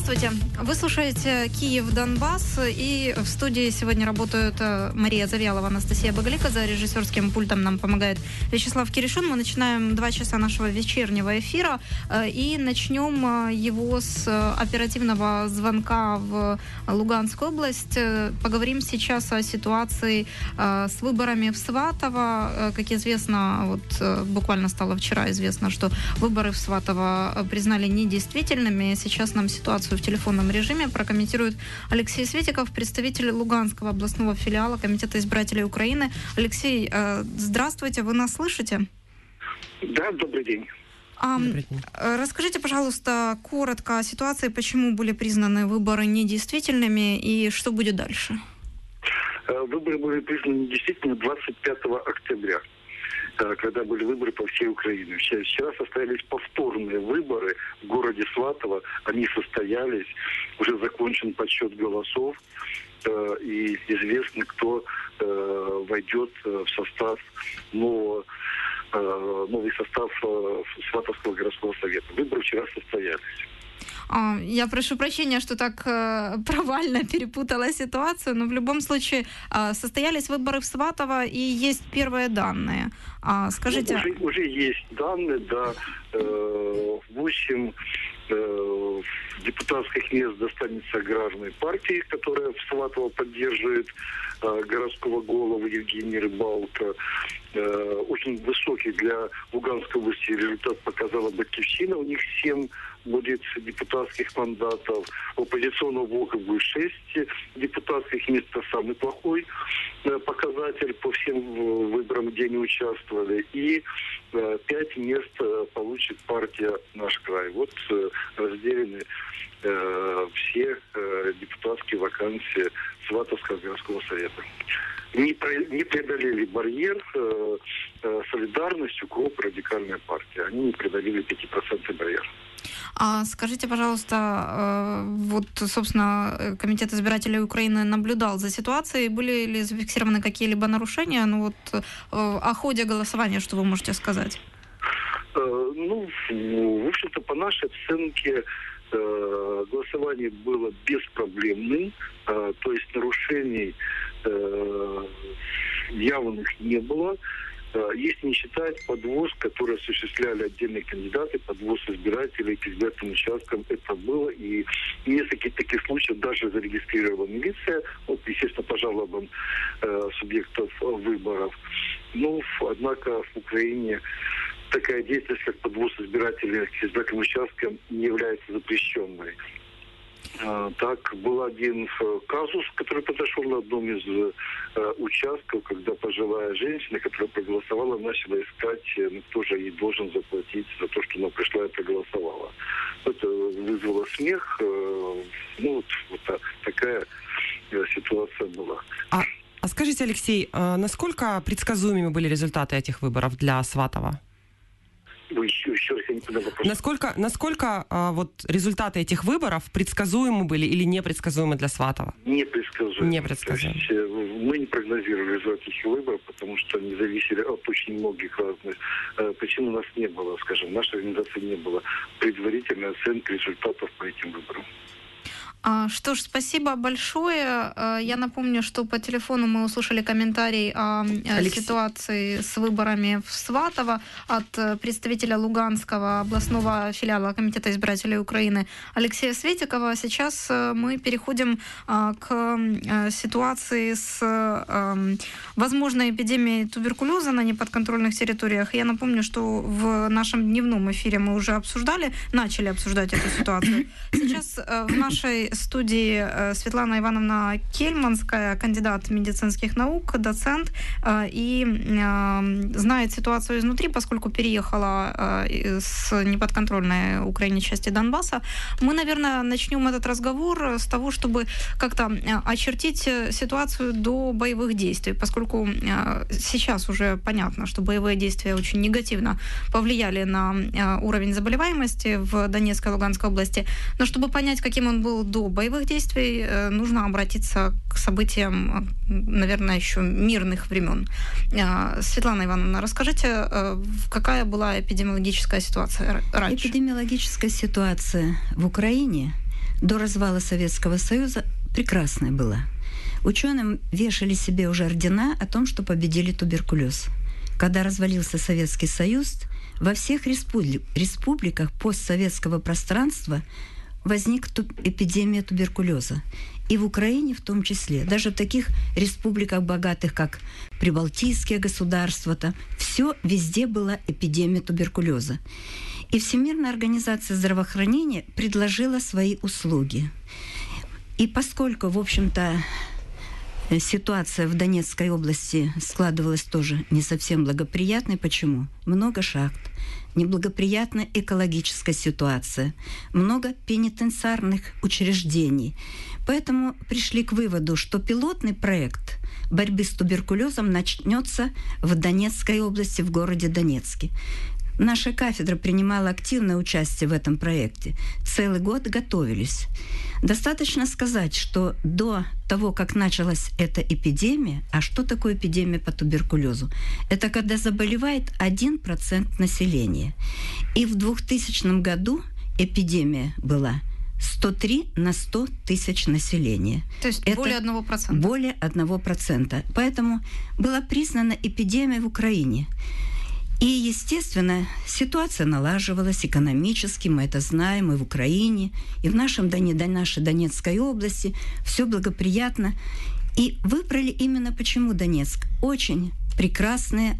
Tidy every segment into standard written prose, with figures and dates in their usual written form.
Здравствуйте. Вы слушаете «Киев, Донбасс», и в студии сегодня работают Мария Завьялова, Анастасия Багалика. За режиссерским пультом нам помогает Вячеслав Киришин. Мы начинаем 2 часа нашего вечернего эфира, и начнем его с оперативного звонка в Луганскую область. Поговорим сейчас о ситуации с выборами в Сватово. Как известно, вот буквально стало вчера известно, что выборы в Сватово признали недействительными. Сейчас нам ситуацию в телефонном режиме прокомментирует Алексей Светиков, представитель Луганского областного филиала Комитета избирателей Украины. Алексей, здравствуйте, вы нас слышите? Да, добрый день. Добрый день. Расскажите, пожалуйста, коротко о ситуации, почему были признаны выборы недействительными и что будет дальше? Выборы были признаны недействительными 25 октября, когда были выборы по всей Украине. Вчера состоялись повторные выборы в городе Сватово. Они состоялись, уже закончен подсчет голосов, и известно, кто войдет в состав новый состав Сватовского городского совета. Выборы вчера состоялись. Я прошу прощения, что так провально перепутала ситуацию, но в любом случае состоялись выборы в Сватово и есть первые данные. Скажите... Уже есть данные, да. 8 депутатских мест достанется аграрной партии, которая в Сватово поддерживает городского голову Евгения Рыбалка. Очень высокий для Луганской области результат показала Батьківщина. У них 7 будет депутатских мандатов. У оппозиционного блока будет 6 депутатских мест. Это самый плохой показатель по всем выборам, где они участвовали. И 5 мест получит партия «Наш край». Вот разделены все депутатские вакансии Сватовского городского совета. Не преодолели барьер солидарность, укроп, радикальная партия. Они не преодолели 5% барьер. Скажите, пожалуйста, вот, собственно, Комитет избирателей Украины наблюдал за ситуацией. Были ли зафиксированы какие-либо нарушения? Ну вот о ходе голосования, что вы можете сказать? В общем-то, по нашей оценке, голосование было беспроблемным, то есть нарушений явных не было. Если не считать подвоз, который осуществляли отдельные кандидаты, подвоз избирателей к избирательным участкам, это было. И несколько таких случаев даже зарегистрировала милиция, естественно, по жалобам субъектов выборов. Однако в Украине такая деятельность, как подвоз избирателей к избирательным участкам, не является запрещенной. Так, был один казус, который произошел на одном из участков, когда пожилая женщина, которая проголосовала, начала искать, кто же ей должен заплатить за то, что она пришла и проголосовала. Это вызвало смех. Такая ситуация была. А скажите, Алексей, насколько предсказуемыми были результаты этих выборов для Сватова? Еще раз, я не понял вопрос. Насколько результаты этих выборов предсказуемы были или непредсказуемы для Сватова? Непредсказуемы. Мы не прогнозировали результаты этих выборов, потому что они зависели от очень многих разных причин. У нас не было, в нашей организации не было предварительной оценки результатов по этим выборам. Что ж, спасибо большое. Я напомню, что по телефону мы услышали комментарий о ситуации с выборами в Сватово от представителя Луганского областного филиала Комитета избирателей Украины Алексея Светикова. Сейчас мы переходим к ситуации с возможной эпидемией туберкулеза на неподконтрольных территориях. Я напомню, что в нашем дневном эфире мы уже начали обсуждать эту ситуацию. Сейчас в нашей студии Светлана Ивановна Кельманская, кандидат медицинских наук, доцент, и знает ситуацию изнутри, поскольку переехала с неподконтрольной Украине части Донбасса. Мы, наверное, начнем этот разговор с того, чтобы как-то очертить ситуацию до боевых действий, поскольку сейчас уже понятно, что боевые действия очень негативно повлияли на уровень заболеваемости в Донецкой и Луганской области. Но чтобы понять, каким он был до боевых действий, нужно обратиться к событиям, наверное, еще мирных времен. Светлана Ивановна, расскажите, какая была эпидемиологическая ситуация раньше? Эпидемиологическая ситуация в Украине до развала Советского Союза прекрасная была. Ученым вешали себе уже ордена о том, что победили туберкулез. Когда развалился Советский Союз, во всех республиках постсоветского пространства возникла эпидемия туберкулеза. И в Украине в том числе. Даже в таких республиках богатых, как прибалтийские государства, там все везде была эпидемия туберкулеза. И Всемирная организация здравоохранения предложила свои услуги. И поскольку, в общем-то, ситуация в Донецкой области складывалась тоже не совсем благоприятной. Почему? Много шахт, неблагоприятная экологическая ситуация, много пенитенциарных учреждений. Поэтому пришли к выводу, что пилотный проект борьбы с туберкулезом начнется в Донецкой области, в городе Донецке. Наша кафедра принимала активное участие в этом проекте. Целый год готовились. Достаточно сказать, что до того, как началась эта эпидемия, а что такое эпидемия по туберкулезу? Это когда заболевает 1% населения. И в 2000 году эпидемия была 103 на 100 тысяч населения. То есть это более 1%. Более 1%. Поэтому была признана эпидемия в Украине. И, естественно, ситуация налаживалась экономически, мы это знаем, и в Украине, и в нашей Донецкой области. Все благоприятно. И выбрали именно почему Донецк. Очень прекрасное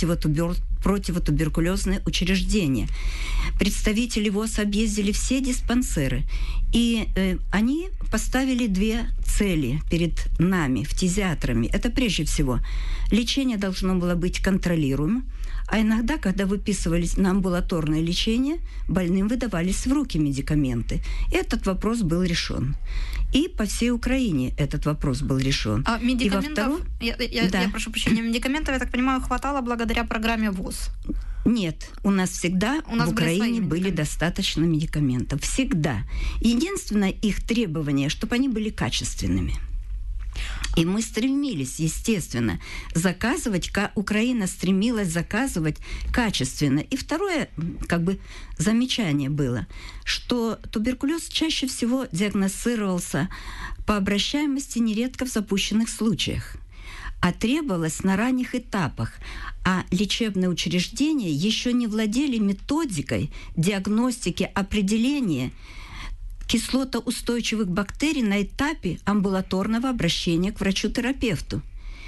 противотуберкулезные учреждения. Представители ВОЗ объездили все диспансеры. И они поставили две цели перед нами, фтизиатрами. Это прежде всего, лечение должно было быть контролируемым. А иногда, когда выписывались на амбулаторное лечение, больным выдавались в руки медикаменты. Этот вопрос был решен. И по всей Украине этот вопрос был решен. А медикаментов, я прошу прощения, медикаментов, я так понимаю, хватало благодаря программе ВОЗ? Нет, у нас всегда в Украине были достаточно медикаментов. Всегда. Единственное их требование, чтобы они были качественными. И мы стремились, естественно, заказывать, Украина стремилась заказывать качественно. И второе, замечание было, что туберкулез чаще всего диагностировался по обращаемости нередко в запущенных случаях, а требовалось на ранних этапах. А лечебные учреждения еще не владели методикой диагностики, определения кислотоустойчивых бактерий на этапе амбулаторного обращения к врачу-терапевту.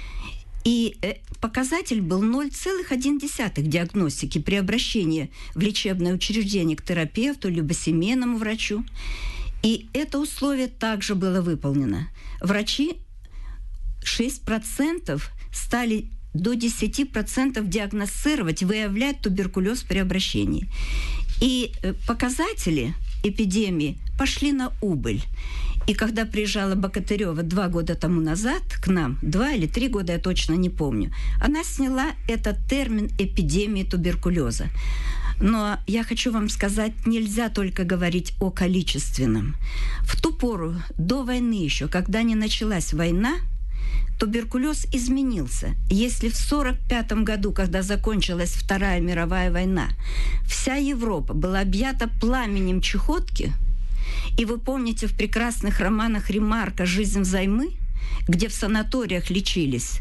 И показатель был 0,1 диагностики при обращении в лечебное учреждение к терапевту либо семейному врачу. И это условие также было выполнено. Врачи 6% стали до 10% диагностировать, выявлять туберкулез при обращении. И показатели эпидемии пошли на убыль. И когда приезжала Богатырева 2 года тому назад к нам, 2 или 3 года, я точно не помню, она сняла этот термин эпидемии туберкулеза. Но я хочу вам сказать, нельзя только говорить о количественном. В ту пору, до войны еще, когда не началась война, туберкулез изменился. Если в 1945 году, когда закончилась Вторая мировая война, вся Европа была объята пламенем чехотки, и вы помните в прекрасных романах Ремарка «Жизнь взаймы», где в санаториях лечились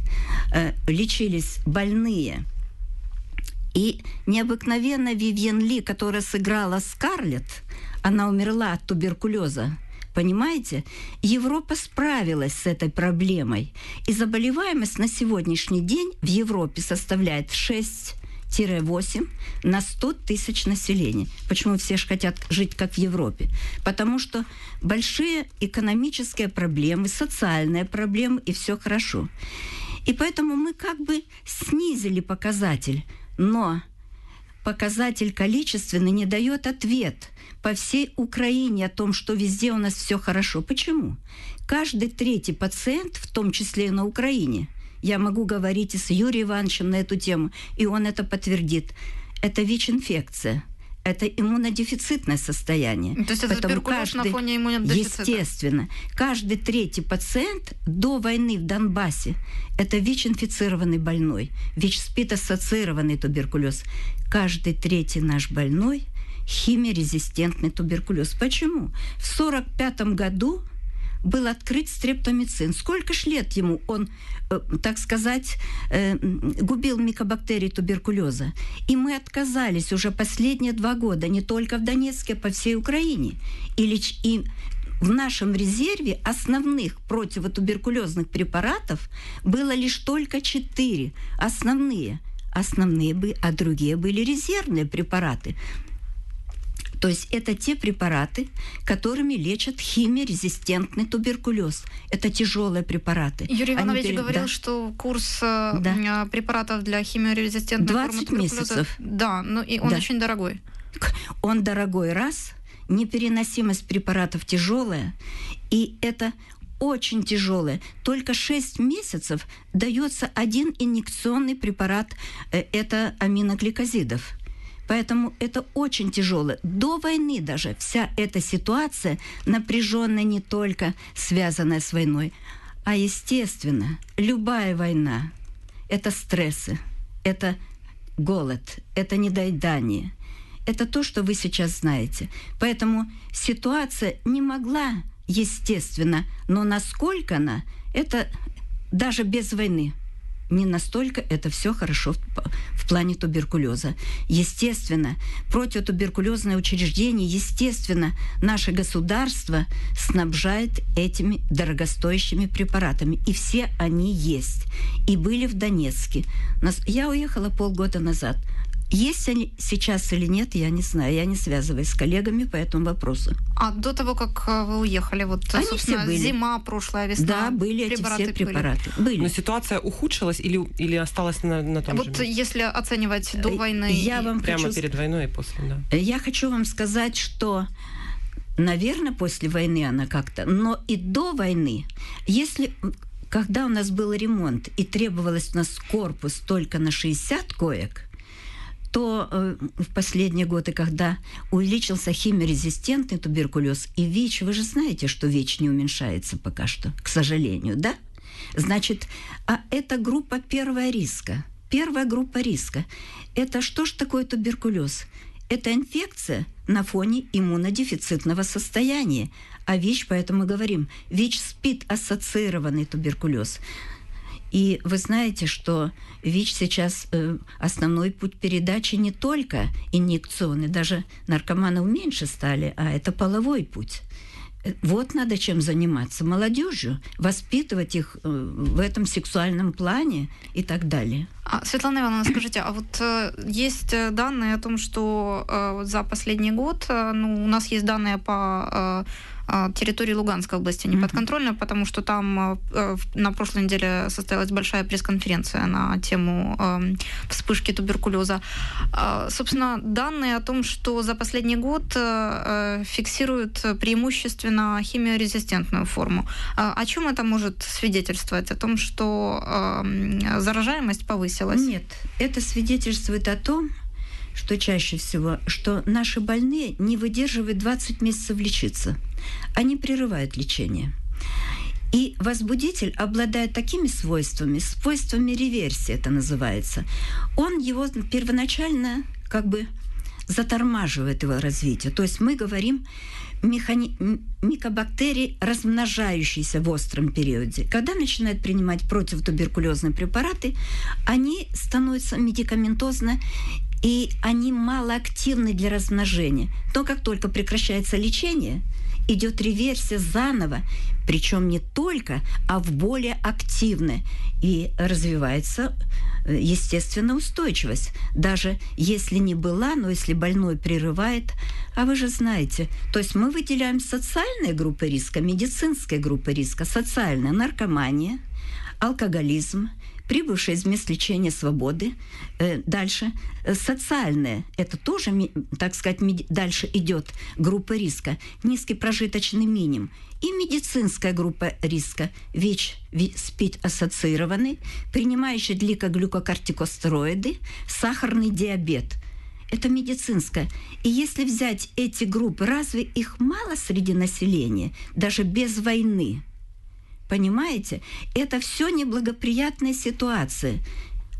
больные. И необыкновенно Вивьен Ли, которая сыграла Скарлетт, она умерла от туберкулеза. Понимаете? Европа справилась с этой проблемой. И заболеваемость на сегодняшний день в Европе составляет 6-8 на 100 тысяч населения. Почему все же хотят жить как в Европе? Потому что большие экономические проблемы, социальные проблемы, и все хорошо. И поэтому мы снизили показатель, но показатель количественный не дает ответ по всей Украине о том, что везде у нас все хорошо. Почему? Каждый 3-й пациент, в том числе и на Украине, я могу говорить и с Юрием Ивановичем на эту тему, и он это подтвердит, это ВИЧ-инфекция. Это иммунодефицитное состояние. То есть это туберкулез на фоне иммунодефицита? Естественно. Каждый 3-й пациент до войны в Донбассе – это ВИЧ-инфицированный больной, ВИЧ-СПИД-ассоциированный туберкулез. Каждый 3-й наш больной химиорезистентный туберкулез. Почему? В 1945 году был открыт стрептомицин. Сколько ж лет ему он, так сказать, губил микобактерии туберкулеза. И мы отказались уже последние 2 года, не только в Донецке, а по всей Украине. И в нашем резерве основных противотуберкулезных препаратов было лишь только 4 основные, а другие были резервные препараты. То есть это те препараты, которыми лечат химиорезистентный туберкулез. Это тяжелые препараты. Юрий Иванович говорил, что курс препаратов для химиорезистентной формы туберкулеза... 20 месяцев. Да, но и он очень дорогой. Он дорогой, раз. Непереносимость препаратов тяжелая. И это очень тяжелое. Только 6 месяцев дается 1 инъекционный препарат. Это аминогликозидов. Поэтому это очень тяжело. До войны даже вся эта ситуация напряженная, не только связанная с войной, а, естественно, любая война – это стрессы, это голод, это недоедание. Это то, что вы сейчас знаете. Поэтому ситуация не могла, естественно, но насколько она, это даже без войны. Не настолько это все хорошо в плане туберкулеза. Естественно, противотуберкулезное учреждение, естественно, наше государство снабжает этими дорогостоящими препаратами. И все они есть. И были в Донецке. Я уехала полгода назад. Есть они сейчас или нет, я не знаю. Я не связываюсь с коллегами по этому вопросу. А до того, как вы уехали, вот, они все были. Зима, прошлая весна, да, были эти все препараты. Были. Но ситуация ухудшилась или осталась на том же месте? Вот если оценивать до войны... Прямо перед войной и после, да. Я хочу вам сказать, что, наверное, после войны она как-то... Но и до войны, когда у нас был ремонт и требовалось у нас корпус только на 60 коек, то в последние годы, когда увеличился химиорезистентный туберкулез и ВИЧ, вы же знаете, что ВИЧ не уменьшается пока что, к сожалению, да? Значит, а это группа первого риска. Первая группа риска. Это что ж такое туберкулез? Это инфекция на фоне иммунодефицитного состояния. А ВИЧ, поэтому мы говорим, ВИЧ-СПИД-ассоциированный туберкулез. И вы знаете, что ВИЧ сейчас основной путь передачи не только инъекционный, даже наркоманов меньше стали, а это половой путь. Вот надо чем заниматься. Молодежью, воспитывать их в этом сексуальном плане и так далее. Светлана Ивановна, скажите, а вот есть данные о том, что за последний год, у нас есть данные по территории Луганской области неподконтрольной, потому что там на прошлой неделе состоялась большая пресс-конференция на тему вспышки туберкулеза. Собственно, данные о том, что за последний год фиксируют преимущественно химиорезистентную форму. О чем это может свидетельствовать? О том, что заражаемость повысилась? Нет, это свидетельствует о том, что чаще всего, что наши больные не выдерживают 20 месяцев лечиться. Они прерывают лечение. И возбудитель обладает такими свойствами реверсии это называется. Он его первоначально как бы затормаживает его развитие. То есть мы говорим микобактерии, размножающиеся в остром периоде. Когда начинают принимать противотуберкулезные препараты, они становятся медикаментозно, и они малоактивны для размножения. Но как только прекращается лечение, идет реверсия заново, причем не только, а в более активное. И развивается, естественно, устойчивость. Даже если не была, но если больной прерывает, а вы же знаете, то есть мы выделяем социальные группы риска, медицинские группы риска, социальная наркомания, алкоголизм, прибывшие из мест лечения свободы. Дальше социальное, это тоже, так сказать, дальше идет группа риска, низкий прожиточный минимум. И медицинская группа риска, ВИЧ, СПИД-ассоциированный, принимающий гликоглюкокортикостероиды, сахарный диабет. Это медицинская. И если взять эти группы, разве их мало среди населения, даже без войны? Понимаете? Это все неблагоприятная ситуация.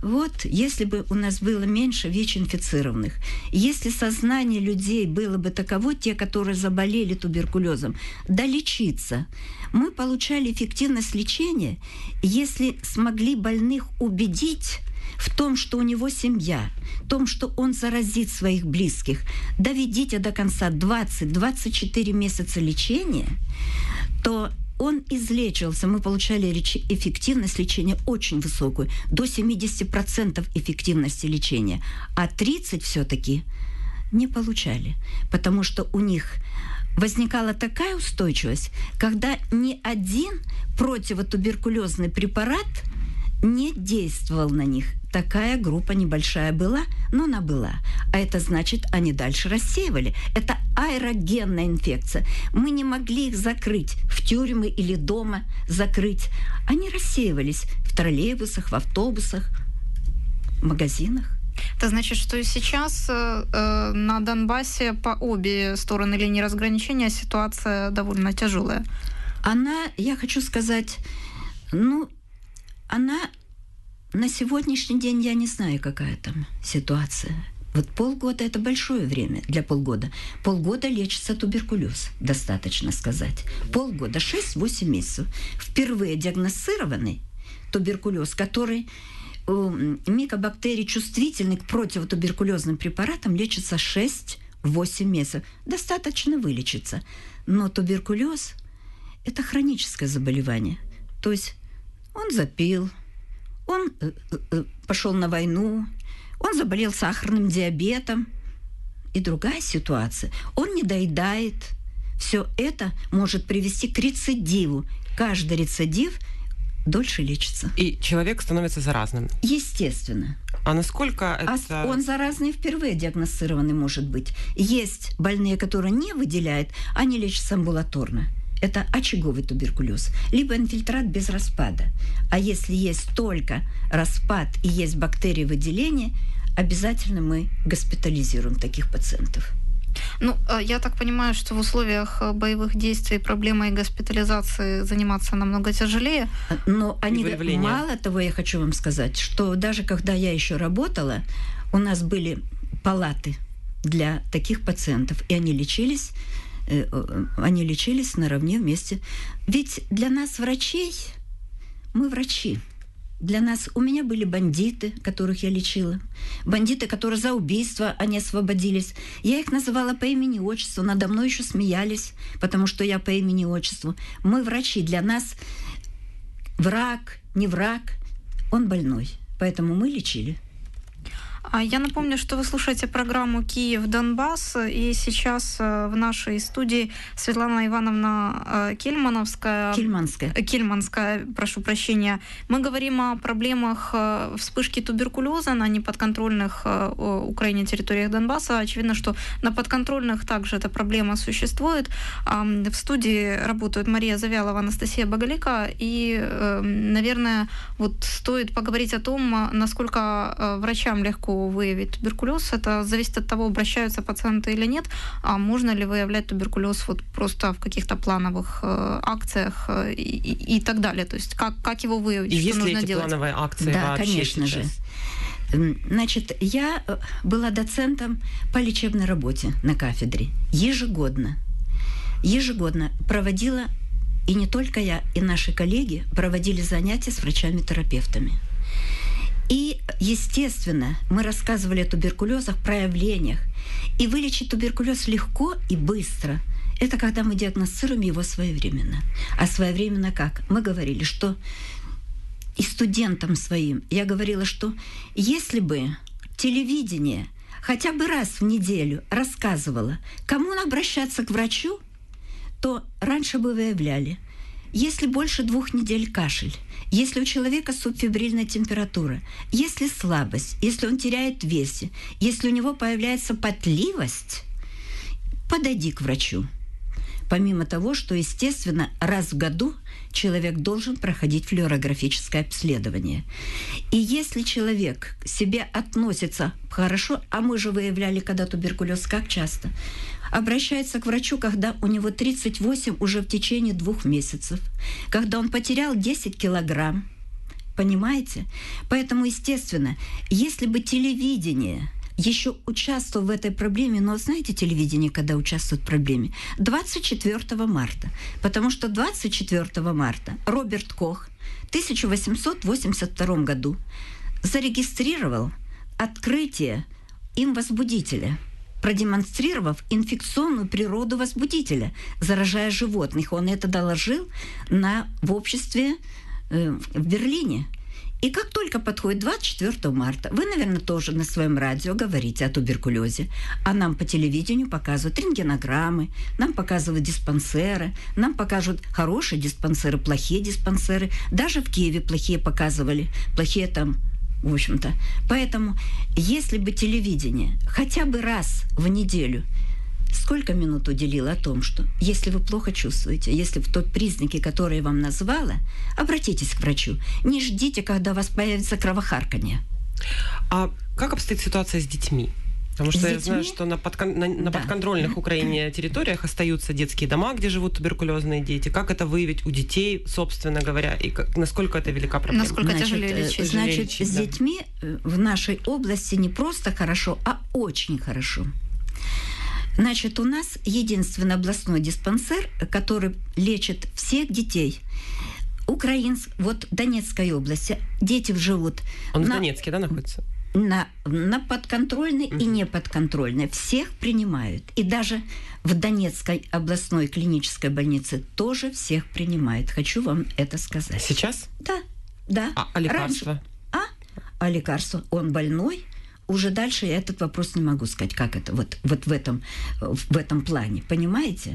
Вот, если бы у нас было меньше ВИЧ-инфицированных, если сознание людей было бы таково, те, которые заболели туберкулезом, долечиться, мы получали эффективность лечения, если смогли больных убедить в том, что у него семья, в том, что он заразит своих близких. Доведите до конца 20-24 месяца лечения, то он излечивался. Мы получали эффективность лечения очень высокую, до 70% эффективности лечения, а 30% все-таки не получали, потому что у них возникала такая устойчивость, когда ни один противотуберкулезный препарат не действовал на них. Такая группа небольшая была, но она была. А это значит, они дальше рассеивали. Это аэрогенная инфекция. Мы не могли их закрыть в тюрьмы или дома закрыть. Они рассеивались в троллейбусах, в автобусах, в магазинах. Это значит, что и сейчас на Донбассе по обе стороны линии разграничения ситуация довольно тяжелая. Я хочу сказать, она на сегодняшний день, я не знаю, какая там ситуация. Вот полгода – это большое время для полгода. Полгода лечится туберкулез, достаточно сказать. Полгода, 6-8 месяцев. Впервые диагностированный туберкулез, который микобактерий чувствительный к противотуберкулезным препаратам, лечится 6-8 месяцев. Достаточно вылечиться. Но туберкулез – это хроническое заболевание. То есть он запил, он пошел на войну, он заболел сахарным диабетом. И другая ситуация. Он не доедает. Все это может привести к рецидиву. Каждый рецидив дольше лечится. И человек становится заразным. Естественно. А насколько это... Он заразный впервые диагностированный может быть. Есть больные, которые не выделяют, они лечатся амбулаторно. Это очаговый туберкулез, либо инфильтрат без распада. А если есть только распад и есть бактерии выделения, обязательно мы госпитализируем таких пациентов. Я так понимаю, что в условиях боевых действий проблемой госпитализации заниматься намного тяжелее. Но мало того, я хочу вам сказать, что даже когда я еще работала, у нас были палаты для таких пациентов, и они лечились наравне вместе. Ведь для нас, врачей, мы врачи. У меня были бандиты, которых я лечила. Бандиты, которые за убийство, они освободились. Я их называла по имени-отчеству. Надо мной еще смеялись, потому что я по имени-отчеству. Мы врачи. Для нас враг, не враг, он больной. Поэтому мы лечили. Я напомню, что вы слушаете программу «Киев-Донбасс», и сейчас в нашей студии Светлана Ивановна Кельманская, прошу прощения. Мы говорим о проблемах вспышки туберкулеза на неподконтрольных Украине территориях Донбасса. Очевидно, что на подконтрольных также эта проблема существует. В студии работают Мария Завьялова, Анастасия Боголика, и, наверное, стоит поговорить о том, насколько врачам легко выявить туберкулез. Это зависит от того, обращаются пациенты или нет, а можно ли выявлять туберкулез просто в каких-то плановых акциях и так далее. То есть как его выявить, и что есть нужно ли эти делать? плановые акции Да, вообще конечно сейчас? же. Значит, я была доцентом по лечебной работе на кафедре. Ежегодно проводила, и не только я, и наши коллеги проводили занятия с врачами-терапевтами. И, естественно, мы рассказывали о туберкулезах, проявлениях. И вылечить туберкулез легко и быстро – это когда мы диагностируем его своевременно. А своевременно как? Мы говорили, что и студентам своим я говорила, что если бы телевидение хотя бы раз в неделю рассказывало, кому обращаться к врачу, то раньше бы выявляли. Если больше 2 недель кашель, если у человека субфебрильная температура, если слабость, если он теряет в весе, если у него появляется потливость, подойди к врачу. Помимо того, что, естественно, раз в году человек должен проходить флюорографическое обследование. И если человек к себе относится хорошо, а мы же выявляли, когда туберкулез, как часто, обращается к врачу, когда у него 38 уже в течение 2 месяцев, когда он потерял 10 килограмм, Понимаете? Поэтому, естественно, если бы телевидение еще участвовал в этой проблеме, но знаете, телевидение, когда участвует в проблеме? 24 марта. Потому что 24 марта Роберт Кох в 1882 году зарегистрировал открытие им возбудителя, продемонстрировав инфекционную природу возбудителя, заражая животных. Он это доложил в обществе в Берлине. И как только подходит 24 марта, вы, наверное, тоже на своем радио говорите о туберкулезе, а нам по телевидению показывают рентгенограммы, нам показывают диспансеры, нам покажут хорошие диспансеры, плохие диспансеры. Даже в Киеве плохие показывали, плохие там, в общем-то. Поэтому, если бы телевидение хотя бы раз в неделю сколько минут уделило о том, что если вы плохо чувствуете, если в тот признаки, которые я вам назвала, обратитесь к врачу. Не ждите, когда у вас появится кровохарканье. А как обстоит ситуация с детьми? Потому что я знаю, что на подконтрольных Украине территориях остаются детские дома, где живут туберкулезные дети. Как это выявить у детей, собственно говоря, и насколько это велика проблема? Насколько тяжелее лечить? Значит, с детьми в нашей области не просто хорошо, а очень хорошо. Значит, у нас единственный областной диспансер, который лечит всех детей. Вот в Донецкой области дети живут... Он в Донецке, да, находится? На подконтрольной и неподконтрольной. Всех принимают. И даже в Донецкой областной клинической больнице тоже всех принимают. Хочу вам это сказать. Сейчас? Да. А лекарства? А лекарства? Он больной. Уже дальше я этот вопрос не могу сказать, как это вот в этом плане. Понимаете?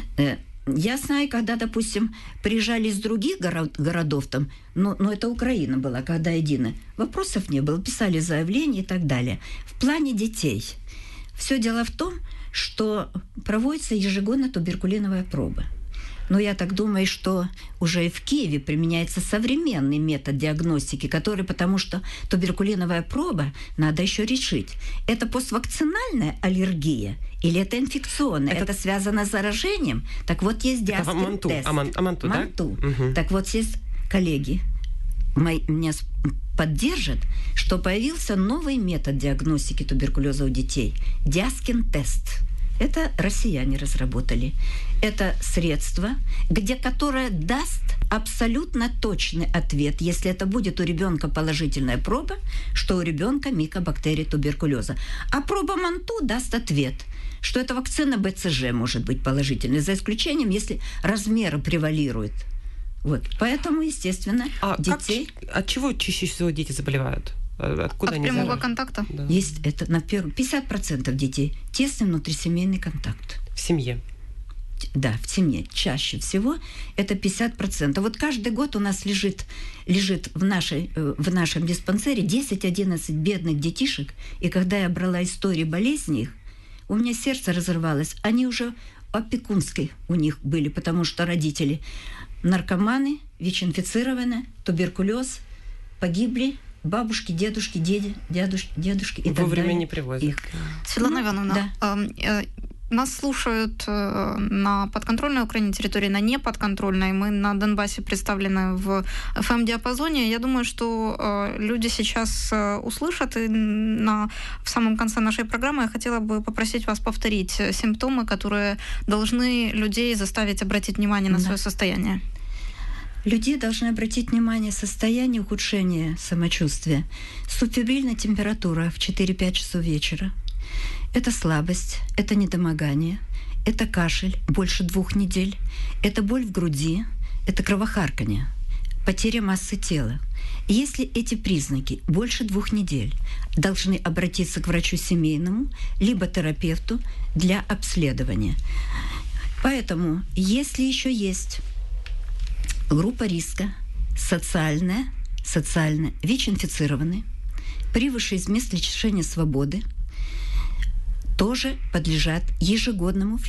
Я знаю, когда, допустим, приезжали из других городов, там, но это Украина была, когда едино, вопросов не было, писали заявления и так далее. В плане детей. Все дело в том, что проводится ежегодно туберкулиновая проба. Но я так думаю, что уже и в Киеве применяется современный метод диагностики, который, потому что туберкулиновая проба надо еще решить. Это поствакцинальная аллергия или это инфекционная? Это связано с заражением? Так вот, есть диаскин-тест. Манту, да? Угу. Так вот, есть коллеги, меня поддержат, что появился новый метод диагностики туберкулеза у детей. Диаскин-тест. Это россияне разработали. Это средство, которое даст абсолютно точный ответ, если это будет у ребенка положительная проба, что у ребенка микобактерии туберкулеза. А проба Манту даст ответ, что это вакцина БЦЖ может быть положительной, за исключением, если размеры превалируют. Вот. Поэтому, естественно, детей... От чего чаще всего дети заболевают? Откуда от прямого контакта? Да. Есть это на 50% детей тесный внутрисемейный контакт. В семье? Да, в семье. Чаще всего это 50%. Вот каждый год у нас лежит в нашем диспансере 10-11 бедных детишек. И когда я брала истории болезней их, у меня сердце разорвалось. Они уже опекунской у них были, потому что родители наркоманы, ВИЧ-инфицированы, туберкулез, погибли. Бабушки, дедушки, дедушки и так далее. Вовремя не привозят. Светлана Ивановна, да. Нас слушают на подконтрольной Украине территории, на неподконтрольной. Мы на Донбассе представлены в FM-диапазоне. Я думаю, что люди сейчас услышат. И в самом конце нашей программы я хотела бы попросить вас повторить симптомы, которые должны людей заставить обратить внимание на свое состояние. Людей должны обратить внимание на состояние ухудшения самочувствия. Субфебрильная температура в 4-5 часов вечера. Это слабость, это недомогание, это кашель больше 2 недель, это боль в груди, это кровохарканье, потеря массы тела. Если эти признаки больше 2 недель, должны обратиться к врачу семейному, либо терапевту для обследования. Поэтому, если еще есть группа риска социальная, ВИЧ-инфицированные, превысшие из мест лишения свободы, тоже подлежат ежегодному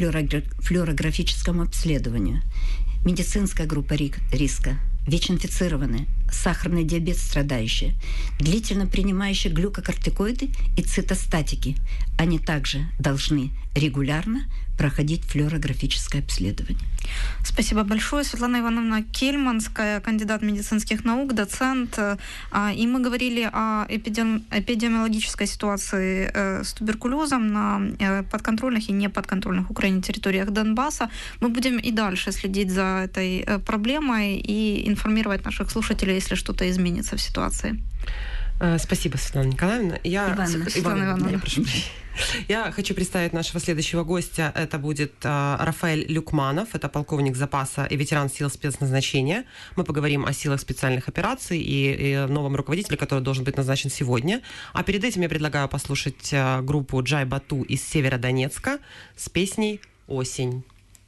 флюорографическому обследованию. Медицинская группа риска, ВИЧ-инфицированные, сахарный диабет страдающие, длительно принимающие глюкокортикоиды и цитостатики. Они также должны регулярно проходить флюорографическое обследование. Спасибо большое. Светлана Ивановна Кельманская, кандидат медицинских наук, доцент. И мы говорили о эпидемиологической ситуации с туберкулезом на подконтрольных и неподконтрольных Украине территориях Донбасса. Мы будем и дальше следить за этой проблемой и информировать наших слушателей, если что-то изменится в ситуации. Спасибо, Светлана Николаевна. Ивановна. Я хочу представить нашего следующего гостя. Это будет Рафаэль Люкманов. Это полковник запаса и ветеран сил спецназначения. Мы поговорим о силах специальных операций и новом руководителе, который должен быть назначен сегодня. А перед этим я предлагаю послушать группу Джай Бату из Северодонецка с песней «Осень».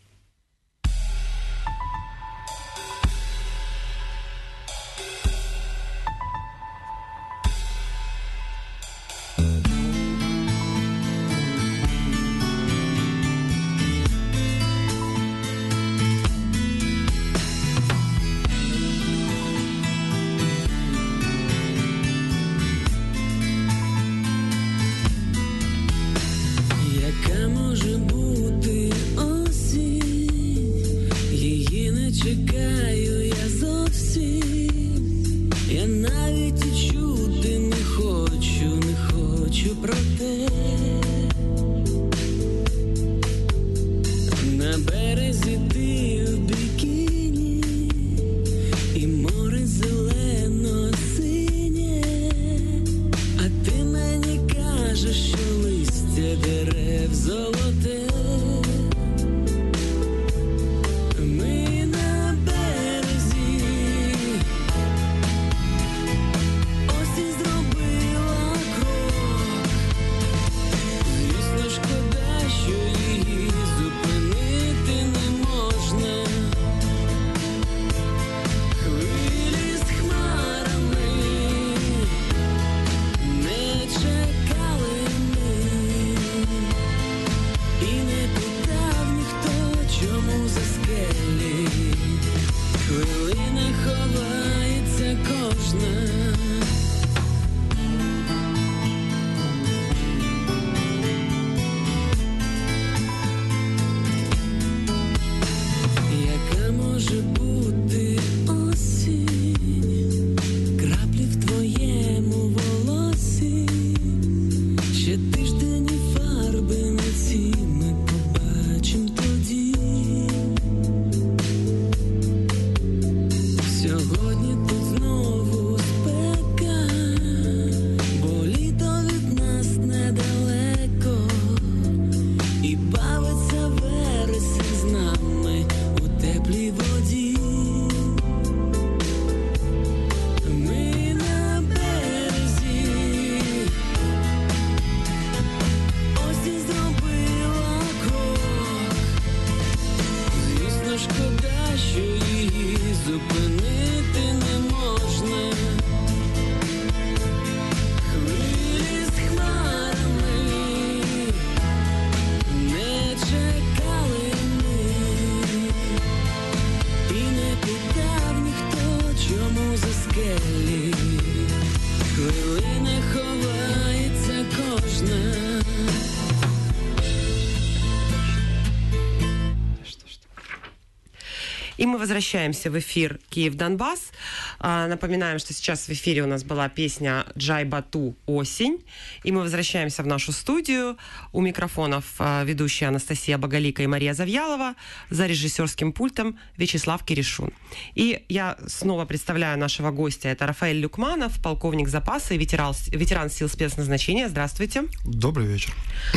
И мы возвращаемся в эфир «Киев-Донбасс». Напоминаем, что сейчас в эфире у нас была песня Джай Бату «Осень». И мы возвращаемся в нашу студию. У микрофонов ведущие Анастасия Боголика и Мария Завьялова. За режиссерским пультом Вячеслав Киришун. И я снова представляю нашего гостя. Это Рафаэль Люкманов, полковник запаса и ветеран сил спецназначения. Здравствуйте. Добрый вечер.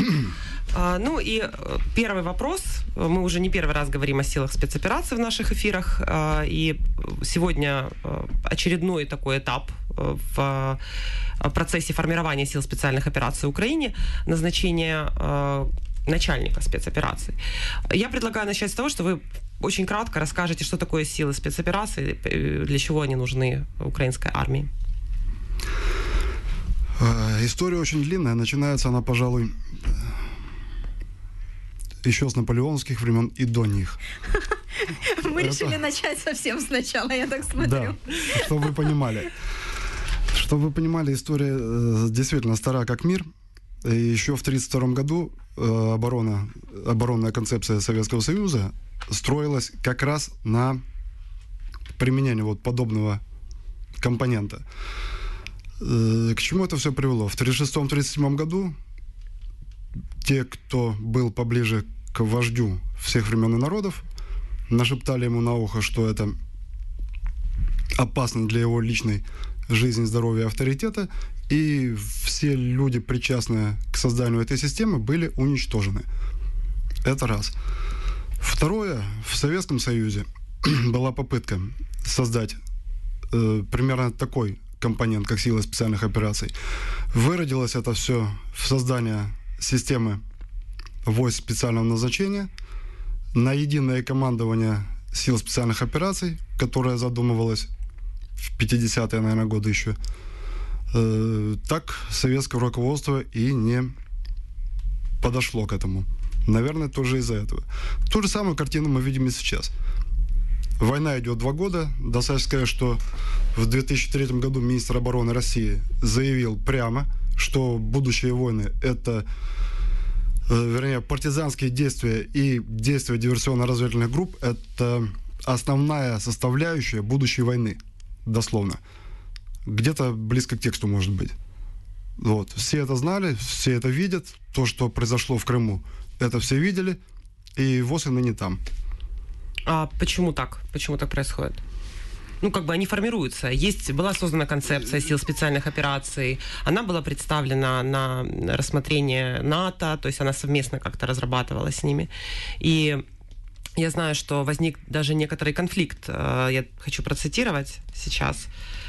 Ну и первый вопрос. Мы уже не первый раз говорим о силах спецопераций в наших эфирах. И сегодня очередной такой этап в процессе формирования сил специальных операций в Украине. Назначение начальника спецопераций. Я предлагаю начать с того, что вы очень кратко расскажете, что такое силы спецопераций, для чего они нужны украинской армии. История очень длинная. Начинается она, пожалуй, еще с наполеоновских времен и до них. Мы решили начать совсем сначала, я так смотрю. Да, чтобы вы понимали. Чтобы вы понимали, история действительно стара как мир. И еще в 1932 году оборонная концепция Советского Союза строилась как раз на применении вот подобного компонента. К чему это все привело? В 1936-1937 году те, кто был поближе к вождю всех времен и народов, нашептали ему на ухо, что это опасно для его личной жизни, здоровья и авторитета, и все люди, причастные к созданию этой системы, были уничтожены. Это раз. Второе, в Советском Союзе была попытка создать примерно такой компонент, как силы специальных операций. Выродилось это все в создание системы войск специального назначения на единое командование сил специальных операций, которое задумывалось в 50-е, наверное, годы еще. Так советское руководство и не подошло к этому. Наверное, тоже из-за этого. Ту же самую картину мы видим и сейчас. Война идет 2 года. Достаточно сказать, что в 2003 году министр обороны России заявил прямо, что будущие войны – это, вернее, партизанские действия и действия диверсионно-разведывательных групп – это основная составляющая будущей войны. Дословно. Где-то близко к тексту, может быть. Вот. Все это знали, все это видят. То, что произошло в Крыму, это все видели. И ВОС и ныне там. А почему так? Почему так происходит? Ну, как бы они формируются. Была создана концепция сил специальных операций. Она была представлена на рассмотрение НАТО, то есть она совместно как-то разрабатывалась с ними. И я знаю, что возник даже некоторый конфликт. Я хочу процитировать сейчас,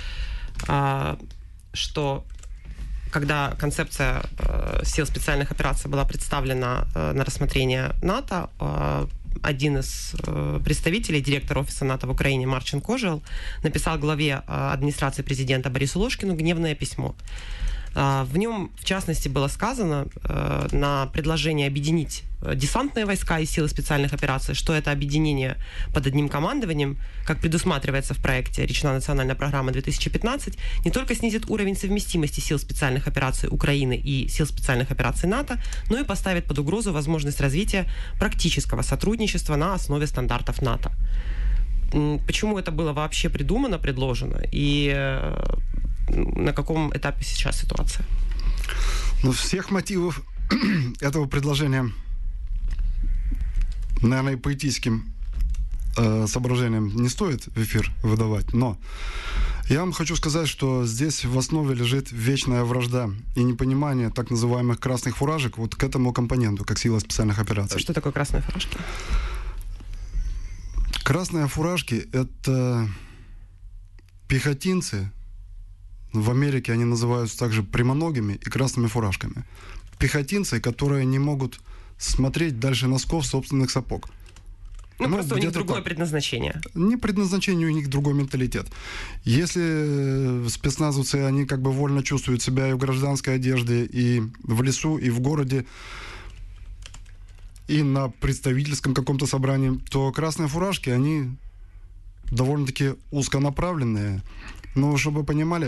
что когда концепция сил специальных операций была представлена на рассмотрение НАТО, один из представителей, директор офиса НАТО в Украине Марчин Кожел, написал главе администрации президента Борису Ложкину гневное письмо. В нем, в частности, было сказано на предложение объединить десантные войска и силы специальных операций, что это объединение под одним командованием, как предусматривается в проекте «Речная национальная программа 2015», не только снизит уровень совместимости сил специальных операций Украины и сил специальных операций НАТО, но и поставит под угрозу возможность развития практического сотрудничества на основе стандартов НАТО. Почему это было вообще придумано, предложено, и на каком этапе сейчас ситуация? Ну, всех мотивов этого предложения, наверное, и поэтическим соображением не стоит в эфир выдавать, но я вам хочу сказать, что здесь в основе лежит вечная вражда и непонимание так называемых красных фуражек вот к этому компоненту, как сила специальных операций. Что такое красные фуражки? Красные фуражки – это пехотинцы. В Америке они называются также прямоногими и красными фуражками. Пехотинцы, которые не могут смотреть дальше носков собственных сапог. Ну, просто у них другое предназначение. Не предназначение, у них другой менталитет. Если спецназовцы, они как бы вольно чувствуют себя и в гражданской одежде, и в лесу, и в городе, и на представительском каком-то собрании, то красные фуражки, они довольно-таки узконаправленные. Но, чтобы вы понимали,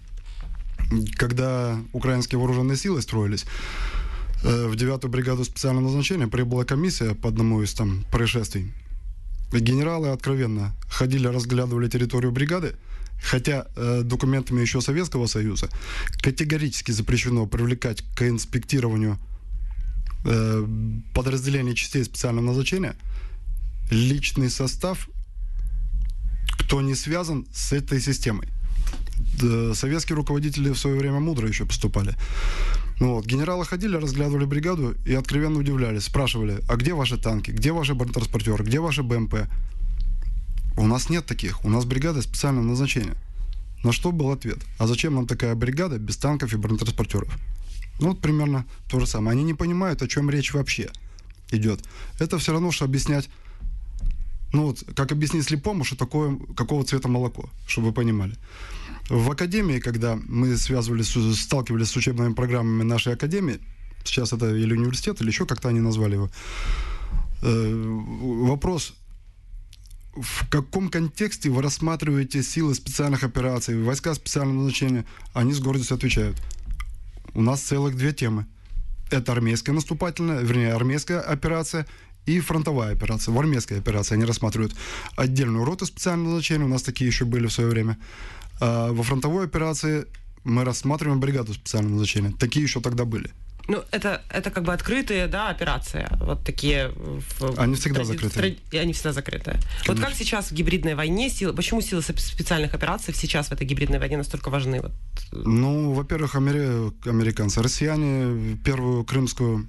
когда украинские вооруженные силы строились, в 9-ю бригаду специального назначения прибыла комиссия по одному из там происшествий. Генералы откровенно ходили, разглядывали территорию бригады, хотя документами еще Советского Союза категорически запрещено привлекать к инспектированию подразделений частей специального назначения личный состав, кто не связан с этой системой. Советские руководители в свое время мудро еще поступали. Ну, вот, генералы ходили, разглядывали бригаду и откровенно удивлялись. Спрашивали, а где ваши танки, где ваши бронетранспортеры, где ваши БМП? У нас нет таких, у нас бригада специального назначения. На что был ответ? А зачем нам такая бригада без танков и бронетранспортеров? Ну, вот примерно то же самое. Они не понимают, о чем речь вообще идет. Это все равно, что объяснять, ну вот, как объяснить слепому, что такое, какого цвета молоко, чтобы вы понимали. В академии, когда мы сталкивались с учебными программами нашей академии, сейчас это или университет, или еще как-то они назвали его, вопрос в каком контексте вы рассматриваете силы специальных операций, войска специального назначения? Они с гордостью отвечают. У нас целых 2 темы. Это армейская наступательная, вернее, армейская операция и фронтовая операция. В армейской операции они рассматривают отдельную роту специального назначения, у нас такие еще были в свое время. А во фронтовой операции мы рассматриваем бригаду специального назначения. Такие еще тогда были. Ну, это как бы открытые, да, операции. Вот такие... Они всегда закрытые. Они всегда закрытые. Конечно. Вот как сейчас в гибридной войне, почему силы специальных операций сейчас в этой гибридной войне настолько важны? Вот. Ну, во-первых, американцы. Россияне первую крымскую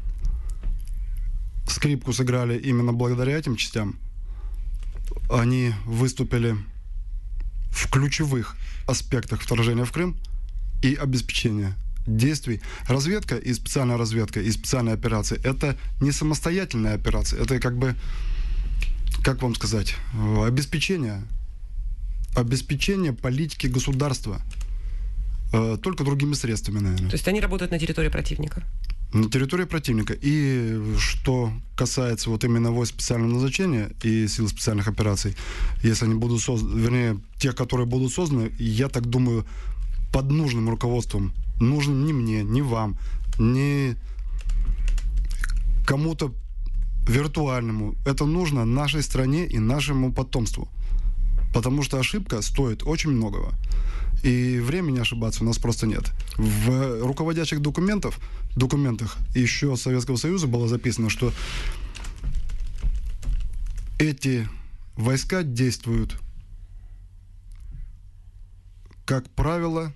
скрипку сыграли именно благодаря этим частям. Они выступили в ключевых аспектах вторжения в Крым и обеспечения действий. Разведка и специальная операция — это не самостоятельная операция, это как бы, как вам сказать, обеспечение политики государства, только другими средствами, наверное. То есть они работают на территории противника? На территории противника. И что касается вот именно войск специального назначения и сил специальных операций, если они будут созданы, вернее, тех, которые будут созданы, я так думаю, под нужным руководством, нужным ни мне, ни вам, ни кому-то виртуальному. Это нужно нашей стране и нашему потомству. Потому что ошибка стоит очень многого. И времени ошибаться у нас просто нет. В руководящих документах еще Советского Союза было записано, что эти войска действуют, как правило,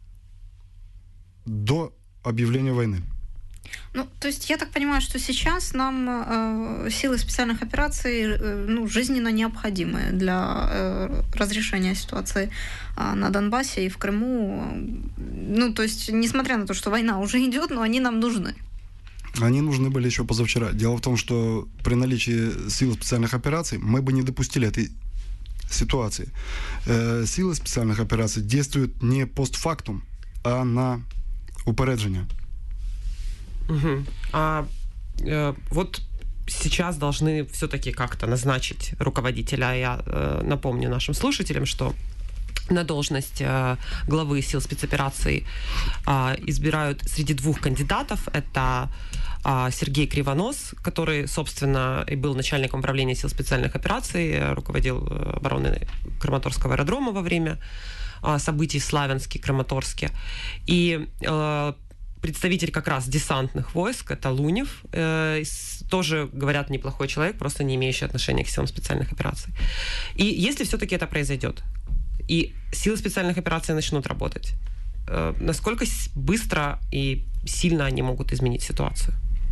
до объявления войны. Ну, то есть я так понимаю, что сейчас нам силы специальных операций жизненно необходимы для разрешения ситуации на Донбассе и в Крыму. Ну, то есть, несмотря на то, что война уже идет, но они нам нужны. Они нужны были еще позавчера. Дело в том, что при наличии сил специальных операций мы бы не допустили этой ситуации. Силы специальных операций действуют не постфактум, а на упереджение. Угу. Вот сейчас должны все-таки как-то назначить руководителя. Я напомню нашим слушателям, что на должность главы сил спецопераций избирают среди 2 кандидатов. Это Сергей Кривонос, который, собственно, и был начальником управления сил специальных операций, руководил обороной Краматорского аэродрома во время событий в Славянске, Краматорске. И представитель как раз десантных войск, это Лунев, тоже, говорят, неплохой человек, просто не имеющий отношения к силам специальных операций. И если все-таки это произойдет, и силы специальных операций начнут работать, насколько быстро и сильно они могут изменить ситуацию?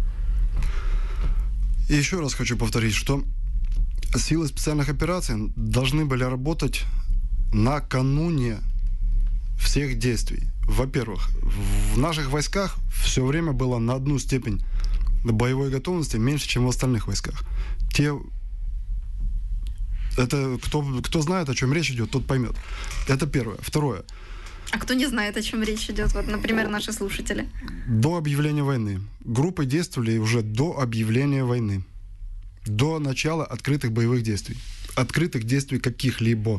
И еще раз хочу повторить, что силы специальных операций должны были работать накануне всех действий. Во-первых, в наших войсках все время было на 1 степень боевой готовности меньше, чем в остальных войсках. Это кто знает, о чем речь идет, тот поймет. Это первое. Второе. А кто не знает, о чем речь идет? Вот, например, наши слушатели. До объявления войны. Группы действовали уже до объявления войны. До начала открытых боевых действий. Открытых действий каких-либо.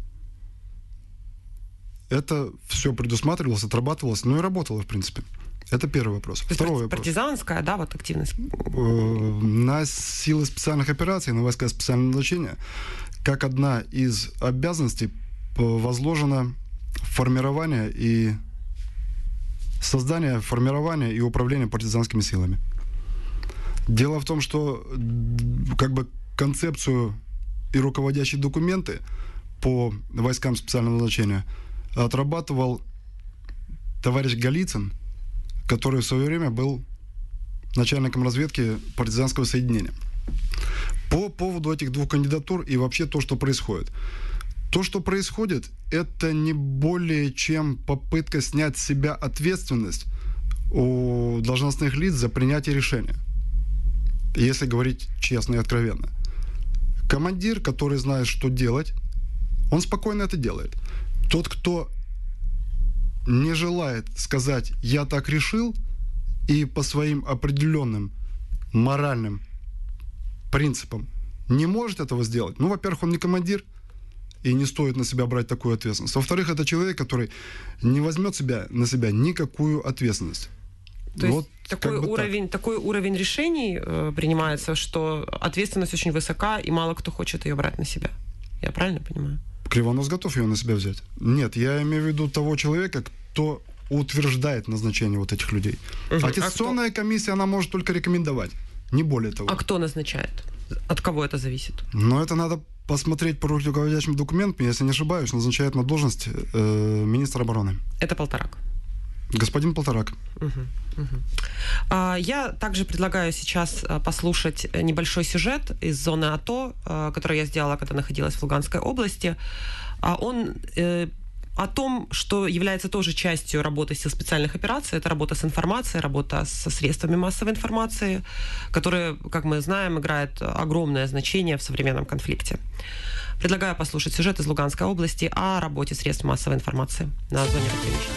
Это все предусматривалось, отрабатывалось, и работало, в принципе. Это первый вопрос. Второй вопрос. Партизанская, да, вот активность? На силы специальных операций, на войска специального назначения, как одна из обязанностей возложено формирование и создание, формирование и управление партизанскими силами. Дело в том, что как бы концепцию и руководящие документы по войскам специального назначения отрабатывал товарищ Голицын, который в свое время был начальником разведки партизанского соединения. По поводу этих 2 кандидатур и вообще то, что происходит. То, что происходит, это не более чем попытка снять с себя ответственность у должностных лиц за принятие решения. Если говорить честно и откровенно. Командир, который знает, что делать, он спокойно это делает. Тот, кто не желает сказать «я так решил» и по своим определенным моральным принципам не может этого сделать, ну, во-первых, он не командир, и не стоит на себя брать такую ответственность. Во-вторых, это человек, который не возьмет на себя никакую ответственность. То есть такой уровень решений принимается, что ответственность очень высока, и мало кто хочет ее брать на себя. Я правильно понимаю? Кривонос готов ее на себя взять? Нет, я имею в виду того человека, кто утверждает назначение вот этих людей. Аттестационная комиссия, она может только рекомендовать, не более того. А кто назначает? От кого это зависит? Ну, это надо посмотреть по руководящим документам. Если не ошибаюсь, назначает на должность министра обороны. Это Полторак. Господин Полторак. Я также предлагаю сейчас послушать небольшой сюжет из зоны АТО, который я сделала, когда находилась в Луганской области. Он о том, что является тоже частью работы сил специальных операций. Это работа с информацией, работа со средствами массовой информации, которые, как мы знаем, играют огромное значение в современном конфликте. Предлагаю послушать сюжет из Луганской области о работе средств массовой информации на зоне разграничения.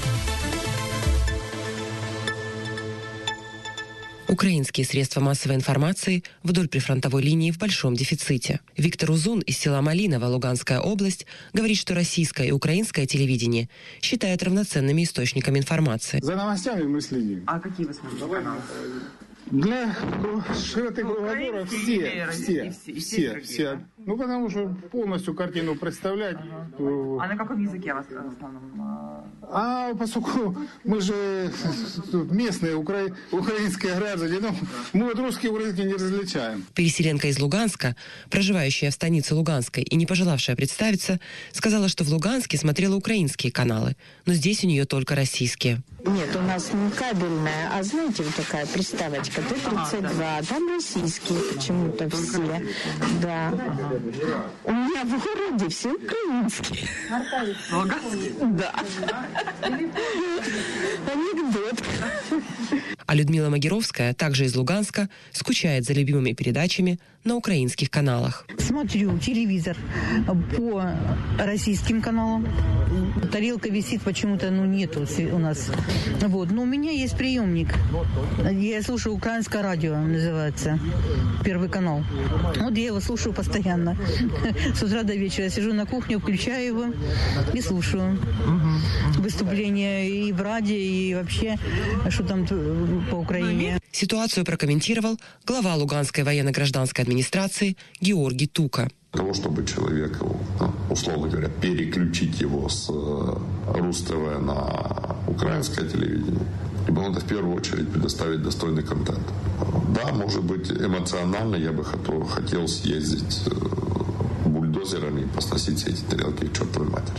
Украинские средства массовой информации вдоль прифронтовой линии в большом дефиците. Виктор Узун из села Малиново, Луганская область, говорит, что российское и украинское телевидение считают равноценными источниками информации. За новостями мы следим. А какие вы смотрите каналы? Для широты кругозора все. Ну, потому что полностью картину представлять. А на каком языке вас в основном? А поскольку мы же местные украинские граждане, ну, мы вот русские языки не различаем. Переселенка из Луганска, проживающая в станице Луганской и не пожелавшая представиться, сказала, что в Луганске смотрела украинские каналы, но здесь у нее только российские. Нет, у нас не кабельная, а знаете, вот такая приставочка Т-32, там российские почему-то все. Да. У меня в городе все украинские. Луганские? Да. Анекдот. А Людмила Могировская, также из Луганска, скучает за любимыми передачами на украинских каналах. Смотрю телевизор по российским каналам. Тарелка висит почему-то, нету у нас. Вот. Но у меня есть приемник. Я слушаю украинское радио, называется. Первый канал. Вот я его слушаю постоянно. С утра до вечера сижу на кухне, включаю его и слушаю. Выступления и в радио, и вообще, что там по Украине. Ситуацию прокомментировал глава Луганской военно-гражданской администрации Георгий Тука. Для того, чтобы человека, условно говоря, переключить его с РУС-ТВ на украинское телевидение, ибо надо в первую очередь предоставить достойный контент. Да, может быть, эмоционально я бы хотел съездить бульдозерами и посносить все эти тарелки к чертовой матери.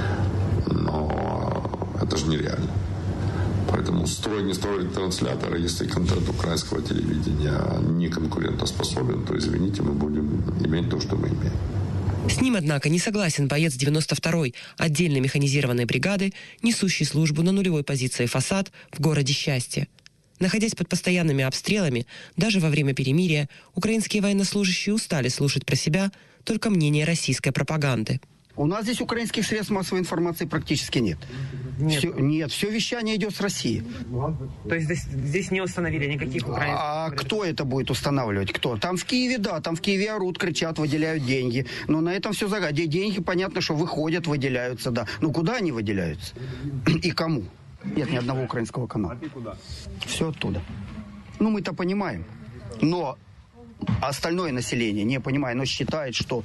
Но это же нереально. Поэтому не строить трансляторы, если контент украинского телевидения не конкурентоспособен, то, извините, мы будем иметь то, что мы имеем. С ним, однако, не согласен боец 92-й отдельной механизированной бригады, несущий службу на нулевой позиции «Фасад» в городе Счастье. Находясь под постоянными обстрелами, даже во время перемирия, украинские военнослужащие устали слушать про себя только мнение российской пропаганды. У нас здесь украинских средств массовой информации практически нет. Все вещание идет с России. То есть здесь не установили никаких украинских... А кто это будет устанавливать? Кто? Там в Киеве, да, там в Киеве орут, кричат, выделяют деньги. Но на этом все загадка. Деньги, понятно, что выходят, выделяются, да. Но куда они выделяются? И кому? Нет ни одного украинского канала. Все оттуда. Ну, мы-то понимаем. Но остальное население не понимает, но считает, что...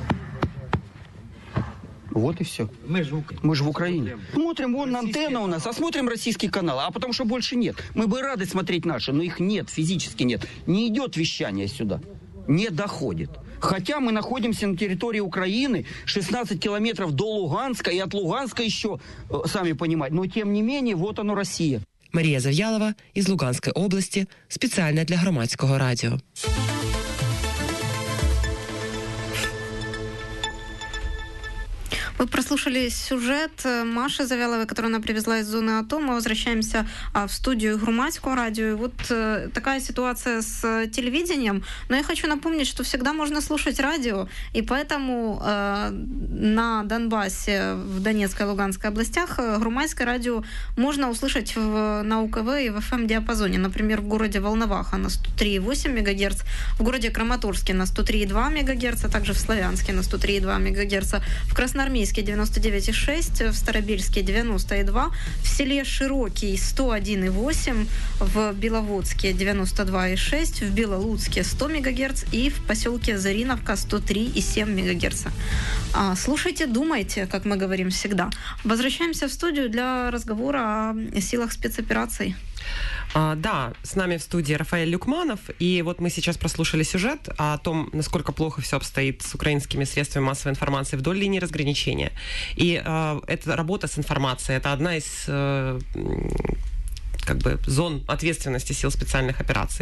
Вот и все. Мы же в Украине. Смотрим, вон антенна у нас, а смотрим российский канал, а потому что больше нет. Мы бы рады смотреть наши, но их нет, физически нет. Не идет вещание сюда, не доходит. Хотя мы находимся на территории Украины, 16 километров до Луганска, и от Луганска еще, сами понимаете. Но тем не менее, вот оно Россия. Мария Завьялова из Луганской области, специально для Громадського радио. Вы прослушали сюжет Маши Завяловой, которую она привезла из зоны АТО. Мы возвращаемся в студию Громадского радио. И вот такая ситуация с телевидением. Но я хочу напомнить, что всегда можно слушать радио. И поэтому на Донбассе, в Донецкой и Луганской областях Громадское радио можно услышать на УКВ и в FM-диапазоне. Например, в городе Волноваха на 103,8 МГц, в городе Краматорске на 103,2 МГц, а также в Славянске на 103,2 МГц, в Красноармейске 99,6, в Старобельске 90,2, в селе Широкий 101,8, в Беловодске 92,6, в Белолуцке 100 МГц и в поселке Зариновка 103,7 МГц. Слушайте, думайте, как мы говорим всегда. Возвращаемся в студию для разговора о силах спецопераций. Да, с нами в студии Рафаэль Люкманов, и вот мы сейчас прослушали сюжет о том, насколько плохо все обстоит с украинскими средствами массовой информации вдоль линии разграничения. И эта работа с информацией, это одна из зон ответственности сил специальных операций.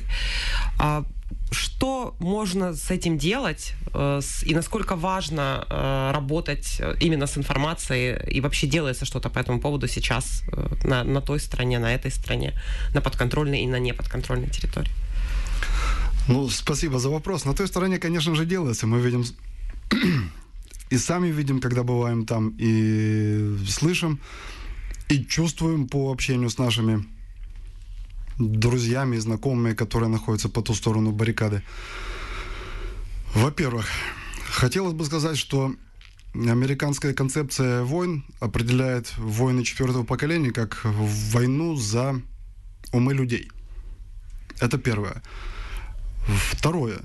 Что можно с этим делать и насколько важно работать именно с информацией и вообще делается что-то по этому поводу сейчас на той стороне, на этой стороне, на подконтрольной и на неподконтрольной территории? Спасибо за вопрос. На той стороне, конечно же, делается. Мы видим и сами видим, когда бываем там, и слышим, и чувствуем по общению с нашими друзьями и знакомыми, которые находятся по ту сторону баррикады. Во-первых, хотелось бы сказать, что американская концепция войн определяет войны 4-го поколения как войну за умы людей. Это первое. Второе.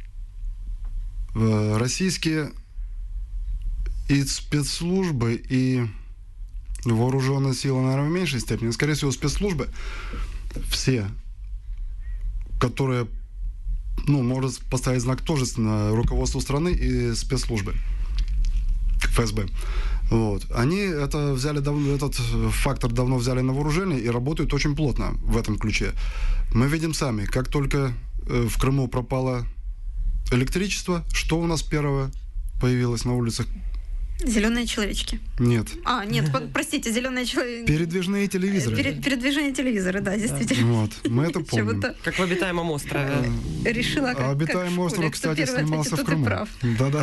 Российские и спецслужбы, и вооруженные силы, наверное, в меньшей степени, скорее всего, спецслужбы, все, которые, можно поставить знак тоже на руководство страны и спецслужбы, ФСБ. Они этот фактор давно взяли на вооружение и работают очень плотно в этом ключе. Мы видим сами, как только в Крыму пропало электричество, что у нас первое появилось на улицах? Зеленые человечки. Нет. Простите, зеленые человечки. Передвижные телевизоры. Передвижные телевизоры, да, действительно. Мы это помним. Как в «Обитаемом острове». Решила, как «Обитаемый остров», кстати, снимался в Крыму. Да.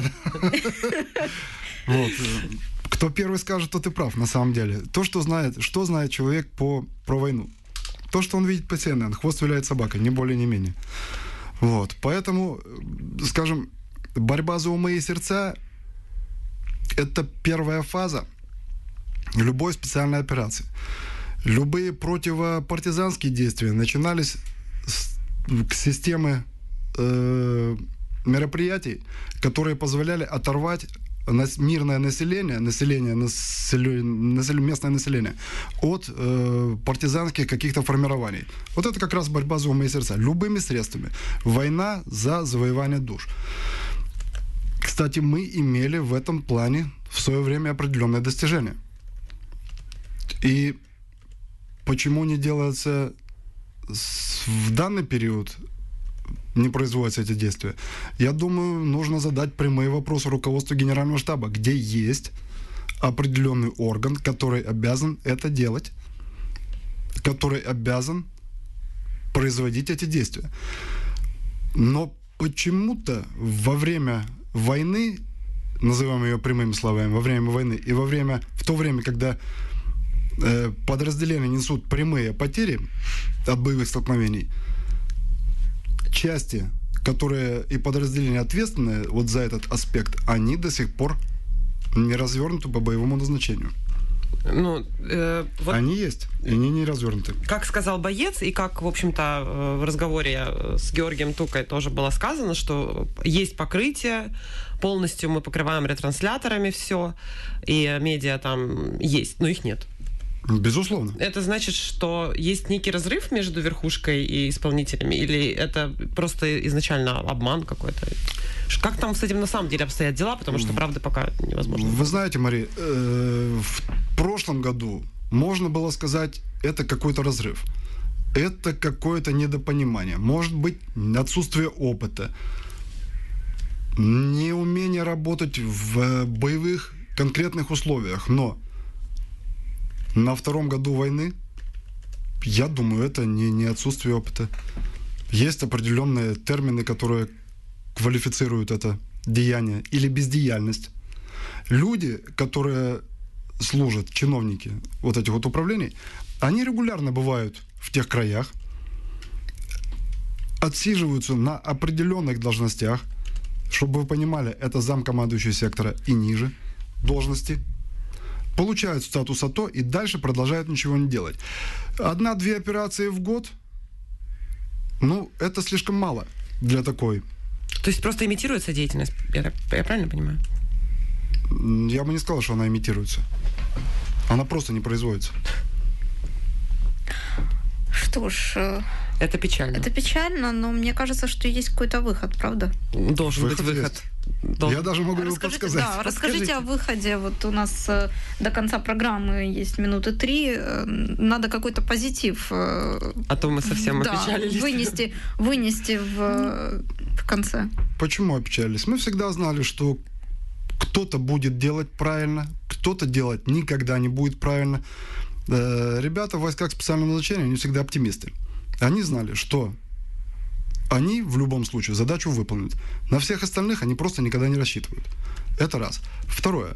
Кто первый скажет, тот и прав, на самом деле. Что знает человек про войну? То, что он видит по CNN. Хвост виляет собака, ни более, ни менее. Поэтому, скажем, борьба за умы и сердца — это первая фаза любой специальной операции. Любые противопартизанские действия начинались с системы мероприятий, которые позволяли оторвать мирное население, местное население от партизанских каких-то формирований. Вот это как раз борьба за умы и сердца. Любыми средствами. Война за завоевание душ. Кстати, мы имели в этом плане в свое время определенные достижения. И почему не делается в данный период, не производятся эти действия? Я думаю, нужно задать прямые вопросы руководству Генерального штаба, где есть определенный орган, который обязан это делать, который обязан производить эти действия. Но почему-то во время войны, называем ее прямыми словами, во время войны и в то время, когда подразделения несут прямые потери от боевых столкновений, части, которые и подразделения ответственные за этот аспект, они до сих пор не развернуты по боевому назначению. Они есть, и они не развернуты. Как сказал боец, и как, в общем-то, в разговоре с Георгием Тукой тоже было сказано, что есть покрытие, полностью мы покрываем ретрансляторами все, и медиа там есть, но их нет. Безусловно. Это значит, что есть некий разрыв между верхушкой и исполнителями, или это просто изначально обман какой-то? Как там с этим на самом деле обстоят дела, потому что правда пока невозможно. Вы знаете, Мария, в прошлом году можно было сказать, это какой-то разрыв. Это какое-то недопонимание. Может быть, отсутствие опыта. Неумение работать в боевых конкретных условиях. Но на втором году войны, я думаю, это не отсутствие опыта. Есть определенные термины, которые квалифицируют это деяние или бездеяльность. Люди, которые служат, чиновники вот этих вот управлений, они регулярно бывают в тех краях, отсиживаются на определенных должностях, чтобы вы понимали, это замкомандующий сектора и ниже должности, получают статус АТО и дальше продолжают ничего не делать. 1-2 операции в год, это слишком мало для такой. То есть просто имитируется деятельность, я правильно понимаю? Я бы не сказал, что она имитируется. Она просто не производится. Что ж... Это печально. Это печально, но мне кажется, что есть какой-то выход, правда? Должен быть выход. Я даже могу его подсказать. Да, расскажите о выходе. Вот у нас до конца программы есть минуты 3. Надо какой-то позитив. А то мы совсем опечалились. Вынести в конце. Почему опечалились? Мы всегда знали, что кто-то будет делать правильно, кто-то делать никогда не будет правильно. Ребята в войсках специального назначения, они всегда оптимисты. Они знали, что они в любом случае задачу выполнят. На всех остальных они просто никогда не рассчитывают. Это раз. Второе.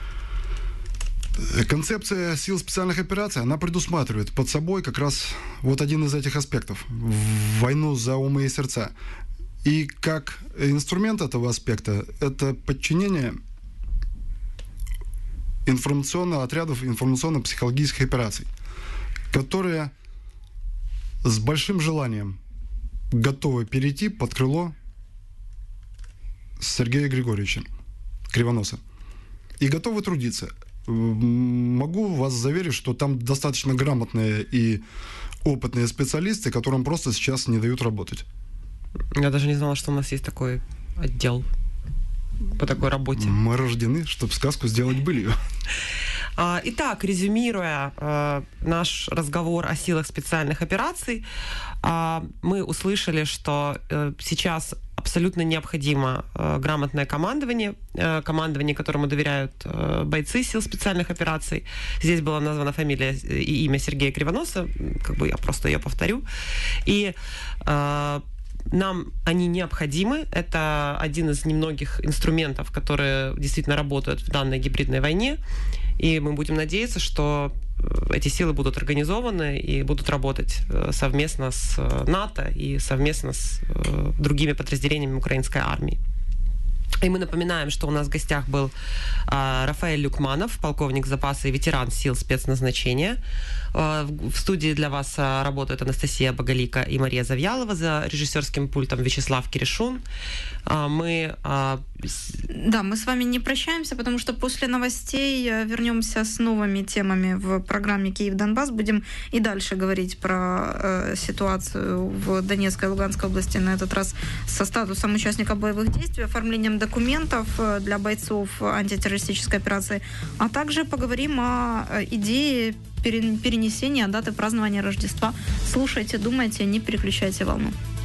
Концепция сил специальных операций, она предусматривает под собой как раз вот один из этих аспектов. Войну за умы и сердца. И как инструмент этого аспекта, это подчинение информационных отрядов, информационно-психологических операций, которые с большим желанием готовы перейти под крыло Сергея Григорьевича Кривоноса. И готовы трудиться. Могу вас заверить, что там достаточно грамотные и опытные специалисты, которым просто сейчас не дают работать. Я даже не знала, что у нас есть такой отдел по такой работе. Мы рождены, чтобы сказку сделать былью. Итак, резюмируя наш разговор о силах специальных операций, мы услышали, что сейчас абсолютно необходимо грамотное командование, которому доверяют бойцы сил специальных операций. Здесь была названа фамилия и имя Сергея Кривоноса, я просто ее повторю. И нам они необходимы. Это один из немногих инструментов, которые действительно работают в данной гибридной войне. И мы будем надеяться, что эти силы будут организованы и будут работать совместно с НАТО и совместно с другими подразделениями украинской армии. И мы напоминаем, что у нас в гостях был Рафаэль Люкманов, полковник запаса и ветеран сил спецназначения. В студии для вас работают Анастасия Боголика и Мария Завьялова, за режиссерским пультом Вячеслав Киришун. Мы с вами не прощаемся, потому что после новостей вернемся с новыми темами в программе «Киев-Донбасс». Будем и дальше говорить про ситуацию в Донецкой и Луганской области, на этот раз со статусом участника боевых действий, оформлением документов для бойцов антитеррористической операции, а также поговорим о идее перенесения даты празднования Рождества. Слушайте, думайте, не переключайте волну.